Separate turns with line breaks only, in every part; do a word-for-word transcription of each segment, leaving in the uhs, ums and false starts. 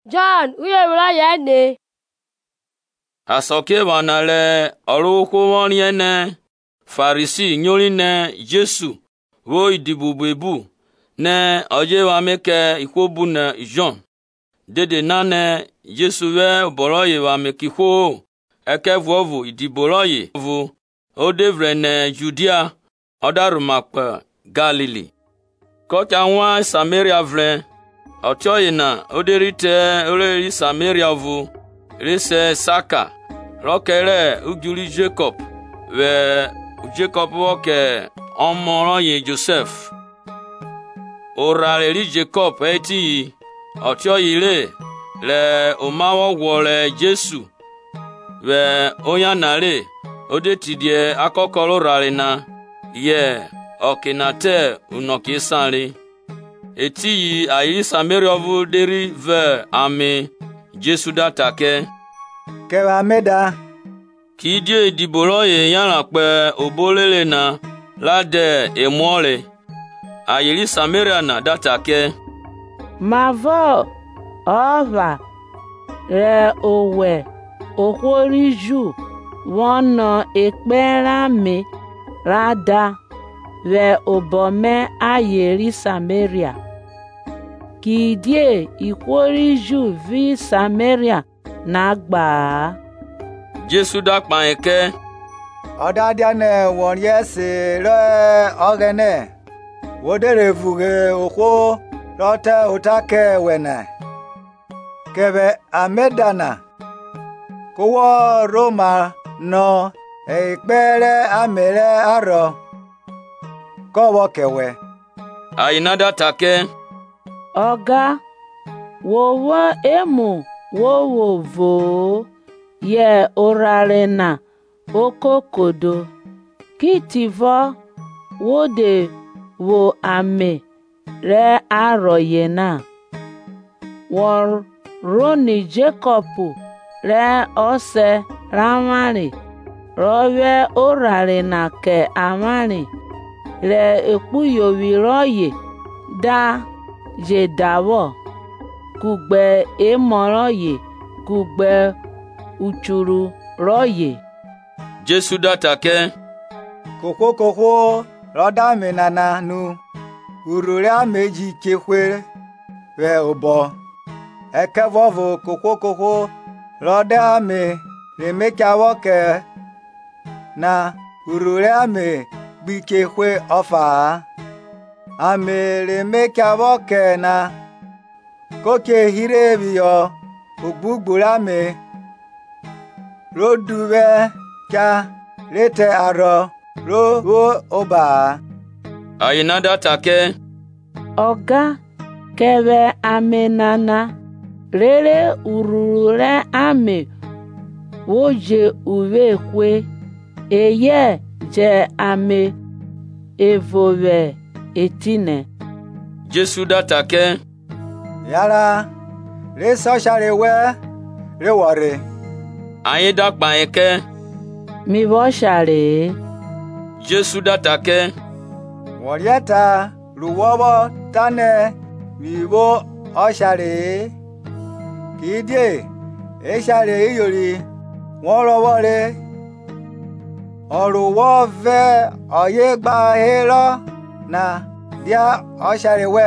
John uye wura yene.
Asoke wanale oluko woniene Farisi nyoline Jesu wo idibubebu ne oje wa meke ikobu na John. Dede nane Jesu we boroye wa mekiko eke vovu idiboroye vu odevre ne Judea odarumakpa Galilee. Kota nwa Samaria vre ochoye na oderite oleri Samaria vu rese Saka rokere uguli Jacob we Jacob woke omoroye Joseph orareli Jacob eti ochoye le le omawo wole Jesu we onyanare odetidie akokoro rarina ye okinate unoki sanre eti ayi Samaria vu deri ve ame Jesu datake
kewa meda
kidie idiboro ye yana pe obolele na lade emole ayi Samaria na datake
mavo ova re owe okoriju wono ekpera mi rada ve obome ayeri Samaria kidie ikoriju vi Samaria nagba
Jesu da pa eke
odadiane won yese re ogene wodere fuge oko rote otake wena kebe amedana kowo Roma no ekpere amere aro kowo kewe
ainada take
oga wowo emu wowo vo ye orarena okokodo kitivo wode wo ame re aroyena wor roni Jacob re ose ramari rowe orarena ke amari re ekuyowi roye da je dawo kugbe emoroye kugbe uchuru roye
Jesu datake
koko koko roda menana nu urure meji kekwe we obo ekevovo koko koko roda me remeka woke na urure me bikekwe ofa ame remeka woke na koke hirebio ogbugbura me roduwe ka lete aro ro wo oba
ainada take
oga kebe amenana rere urure ame woje uwekwe eye je ame evove etine
Jesu datake
yara re soshare we re wore
ayin da pa eke
mi bo share
Jesu datake
worieta ruwobo tane mi bo oshare kidie e share iyori won rowo re oruwo ve oye gba hero na dia oshare we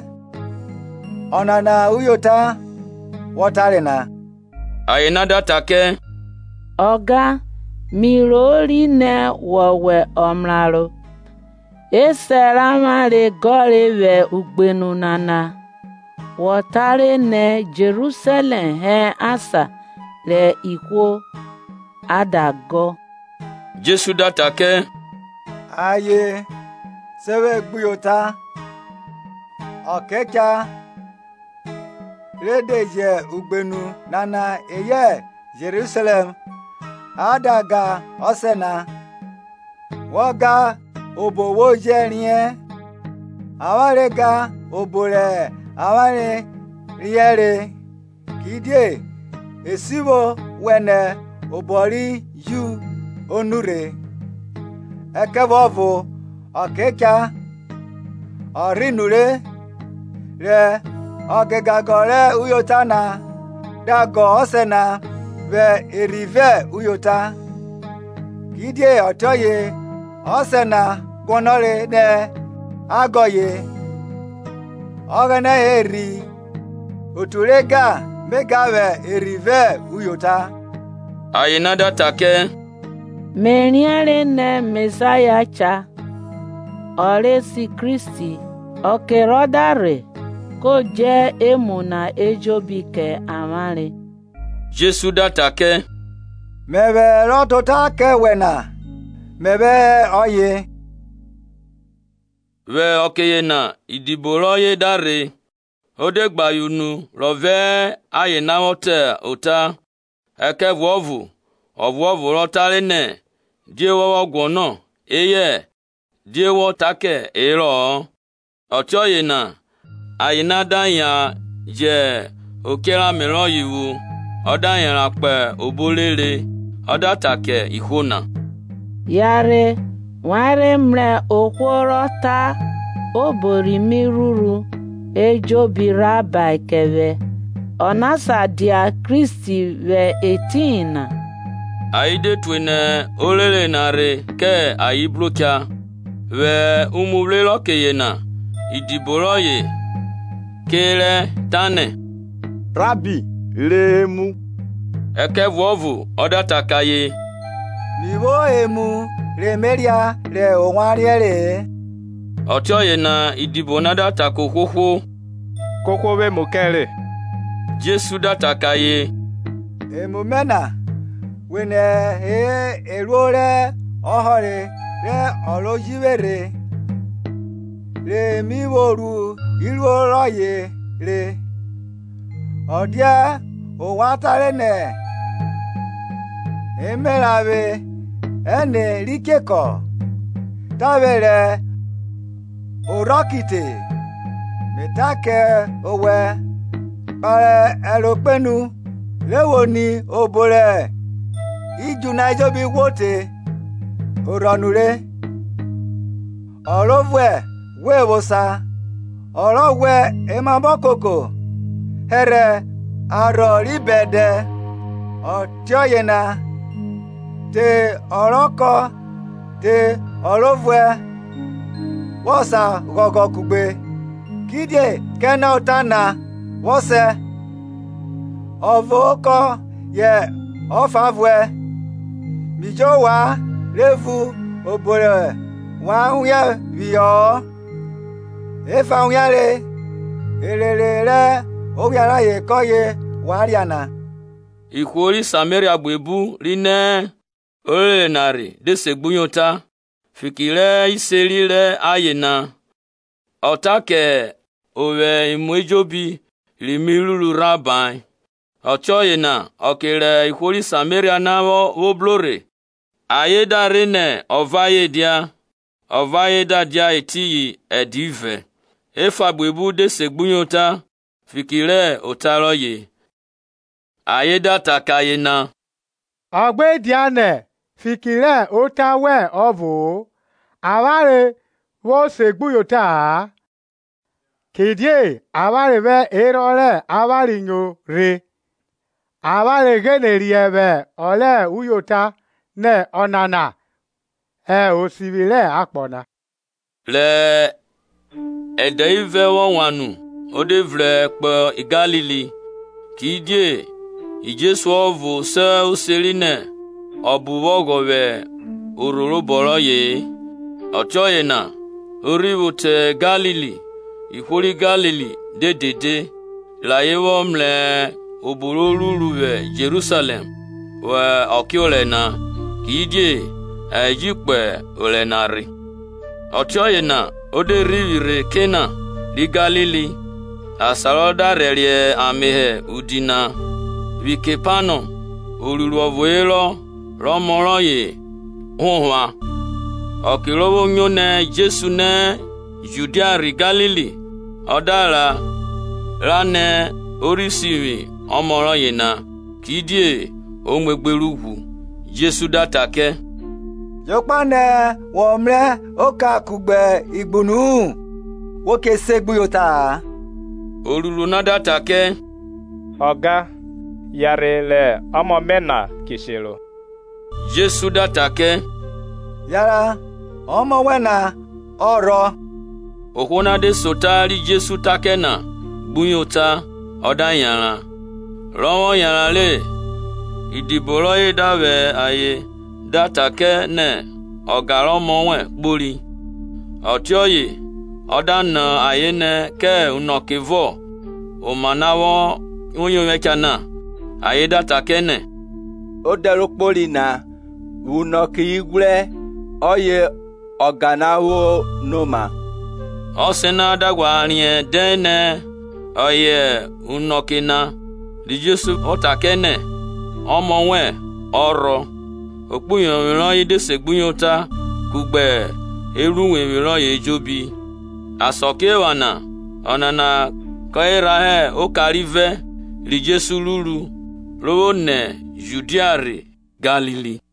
onana uyota wotare na
ainada take
oga mirori ne wowe omraro eseramare gore we ugbenu nana wotare ne Jerusalem he asa le ikwo adago
Jesu datake
aye sewe gbuyota okeka redeje ugbenu nana eye Jerusalem adaga osena woga obowo jerin awarega obore aware riere kidie esibo wene obori yu onure ekevovo okeka orinure re ogegagore uyota na dago osena ve erive uyota gidie otoye osena gonore ne agoye ogene eri oturega megave erive uyota
ayinada take
meriare ne mesaya cha ore si Kristi okerodare ko je emuna ejobike amare
Jesu datake
mebe rotota ke wena mebe oye
ve okeye na idiboro ye dare odegbayunu rove ayina wote ota eke vovu ovovu rotare ne diewo gwono eye diewo take ero ochoye na ayina danya je okera mero yiwu odanya pe obolere odatake ihona
yare ware mre okworota obori miruru ejobira baikeve onasa dia Kristi ve etina
aide twene olele nare ke ayiblocha ve umulelo keyena idiboroye kele tane
Rabbi lemu
eke vovu odatakaye
miwo emu remeria re onwariere
ochoye na idibo nada takokwokwo
koko be mokere
Jesu datakaye
emumena wene e eruore ohore re olojiwere re miworu iruoroye re odia owatare ne emerave ene rikeko tabere orokite metake owe pare eropenu lewo ni obore ijuna ijobi wote oronure orovwe wewosa orogwe emabokoko here aro ribede otioyena te oroko te orovwe wosa gogo kugbe kidie kena otana wose ovoko ye ofavwe mijowa revu obore wa uya vio efa uyare erere obiara ye koye wariana
ikwori Samaria gbebu rine ole nari desegbunyota fikire iselire ayena otake owe imwejobi limiruru rabai ochoyena okere ikwori Samaria nawo woblore ayedare ne ovayedia ovayeda dia etiyi edive efa gbebu desegbunyota fikire otaroye ayeda takayena
ogbe diane fikire otawe ovu aware wo segbuyota kidie aware be erole awari nyo re aware generiebe ole uyota ne onana e osibile akpona
le edeive wonwanu odevle po igalili kidie ijesu ovu se useline obuwogowe ururu boroye ochoyena oribute Galili ikwori Galili dedede layewo mle oburuluruwe Jerusalem we okiolena kidie ejikpe olenari ochoyena ode rivire Kena di Galili asaroda relie amehe udina vikepano oluluovuelo romoroye hunwa okirowo nyone Jesu ne Judea ri Galili odara rane orisiwi omoroye na kidie omegberugwu Jesu datake
jokpane womre oka kugbe igbunu woke segbuyota
Olulu na datake.
Ọ̀gá, yàrá le ọmọ mẹ́nà kìsìlò.
Jesu datake.
Yara, ọmọ wena ọrọ.
Ohuna de sotari Jesu take na bunyota ọda yàrá. Rọwọ yàrá le. Ìdìbò lọ́yẹ̀ dábẹ̀ ayé datake ne ọ̀gárọ̀ mọ̀wẹ̀ gbórí. Ọ̀tíọ́yè ọ̀dà nà ayé ne kẹ́ unọ̀kẹ́vọ̀ òmànáwọ̀ wọ́nyọ̀mẹ́kànnà ayé datake ne.
Ó dẹrù kpórí na unọ̀kìyígbẹ́ ọyẹ ọ̀gánáwó noma.
Ọ̀sẹ̀nà dàgbà rìn dẹ́nẹ̀ ọyẹ unọ̀kìnà di Jesu ọ̀tàkẹ́ ne ọmọwẹ̀ ọ̀rọ̀ òkpúyàn mìíràn yìí dẹ́sẹ̀ gbúnyọ́ta kùgbẹ́ erúwẹ̀ mìíràn yìí jóbi. Àsọ̀kẹ́ wànà ọ̀nànà kọ́ẹ́ra ẹ̀ ó kárí vẹ́ li Jesu lúlu lówó nẹ̀ Jùdíà rè Galili.